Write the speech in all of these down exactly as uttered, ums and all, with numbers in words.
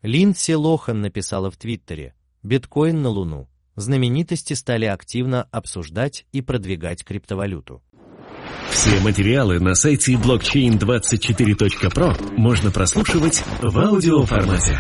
Линдси Лохан написала в Твиттере: «Биткоин на Луну». Знаменитости стали активно обсуждать и продвигать криптовалюту. Все материалы на сайте блокчейн двадцать четыре точка про можно прослушивать в аудиоформате.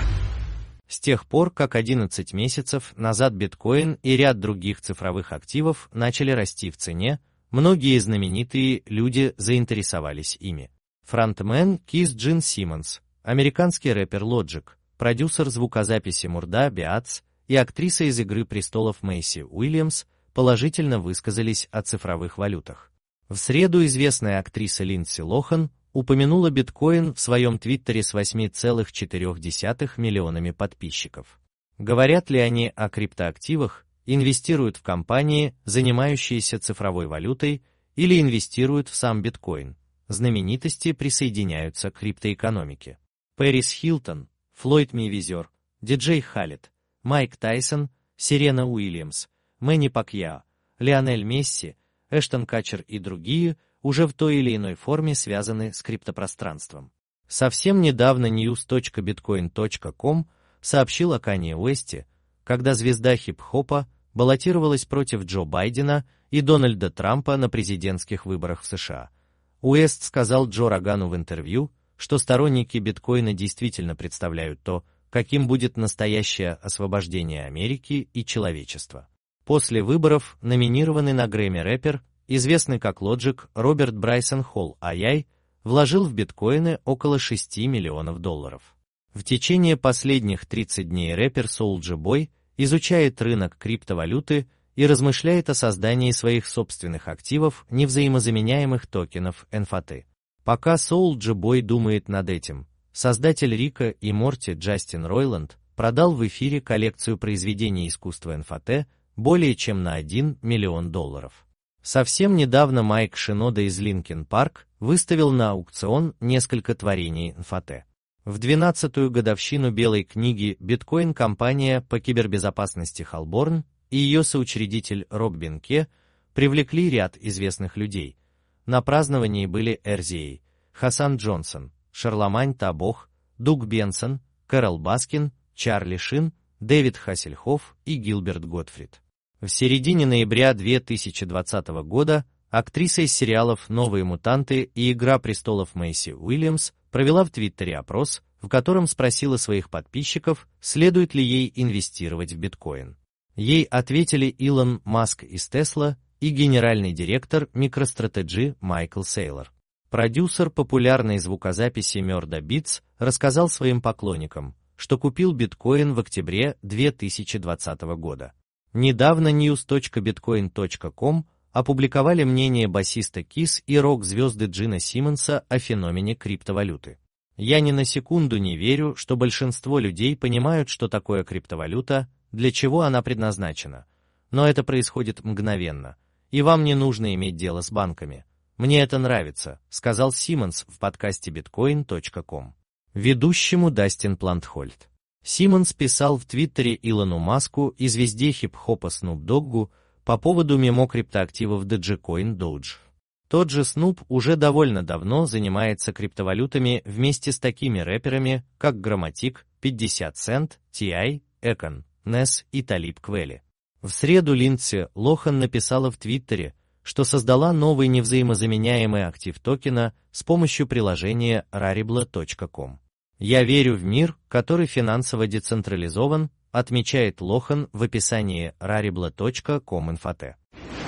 С тех пор, как одиннадцать месяцев назад биткоин и ряд других цифровых активов начали расти в цене, многие знаменитые люди заинтересовались ими. Фронтмен Кис Джин Симмонс, американский рэпер Logic, продюсер звукозаписи Мурда Биатс и актриса из «Игры престолов» Мэйси Уильямс положительно высказались о цифровых валютах. В среду известная актриса Линдси Лохан упомянула биткоин в своем твиттере с восемь целых четыре десятых миллионами подписчиков. Говорят ли они о криптоактивах, инвестируют в компании, занимающиеся цифровой валютой, или инвестируют в сам биткоин? Знаменитости присоединяются к криптоэкономике. Пэрис Хилтон, Флойд Мейвезер, Диджей Халед, Майк Тайсон, Серена Уильямс, Мэнни Пакьяо, Лионель Месси, Эштон Катчер и другие уже в той или иной форме связаны с криптопространством. Совсем недавно ньюс точка биткоин точка ком сообщил о Канье Уэсте, когда звезда хип-хопа баллотировалась против Джо Байдена и Дональда Трампа на президентских выборах в США. Уэст сказал Джо Рогану в интервью, что сторонники биткоина действительно представляют то, каким будет настоящее освобождение Америки и человечества. После выборов номинированный на Грэмми рэпер, известный как Logic, Роберт Брайсон Холл эй ай, вложил в биткоины около шести миллионов долларов. В течение последних тридцати дней рэпер Soulja Boy изучает рынок криптовалюты и размышляет о создании своих собственных активов невзаимозаменяемых токенов эн эф ти. Пока Soulja Boy думает над этим, создатель Рика и Морти Джастин Ройланд продал в эфире коллекцию произведений искусства эн эф ти более чем на один миллион долларов. Совсем недавно Майк Шинода из Линкин Парк выставил на аукцион несколько творений эн эф ти. В двенадцатую годовщину Белой книги биткоин-компания по кибербезопасности Халборн и ее соучредитель Роб Бенке привлекли ряд известных людей. На праздновании были Эрзей, Хасан Джонсон, Шарлемань Табох, Дуг Бенсон, Кэрол Баскин, Чарли Шин, Дэвид Хассельхофф и Гилберт Готфрид. В середине ноября две тысячи двадцатого года актриса из сериалов «Новые мутанты» и «Игра престолов» Мэйси Уильямс провела в Твиттере опрос, в котором спросила своих подписчиков, следует ли ей инвестировать в биткоин. Ей ответили Илон Маск из Tesla и генеральный директор MicroStrategy Майкл Сейлор. Продюсер популярной звукозаписи Murda Beats рассказал своим поклонникам, что купил биткоин в октябре две тысячи двадцатого года. Недавно ньюс точка биткоин точка ком опубликовали мнение басиста Кис и рок-звезды Джина Симмонса о феномене криптовалюты. «Я ни на секунду не верю, что большинство людей понимают, что такое криптовалюта, для чего она предназначена. Но это происходит мгновенно, и вам не нужно иметь дело с банками. Мне это нравится», — сказал Симмонс в подкасте биткоин точка ком. Ведущему Дастин Плантхольд. Симмонс писал в Твиттере Илону Маску и звезде хип-хопа Снуп Доггу по поводу мемо криптоактивов Dogecoin Doge. Тот же Снуп уже довольно давно занимается криптовалютами вместе с такими рэперами, как Грамматик, пятьдесят Cent, ти ай, Экон, Несс и Талиб Квели. В среду Линдси Лохан написала в Твиттере, что создала новый невзаимозаменяемый актив токена с помощью приложения рарибла точка ком. «Я верю в мир, который финансово децентрализован», отмечает Лохан в описании рарибла точка ком инфо тэ.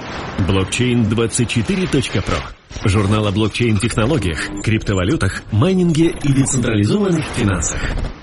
блокчейн двадцать четыре точка про. Журнал о блокчейн-технологиях, криптовалютах, майнинге и децентрализованных финансах.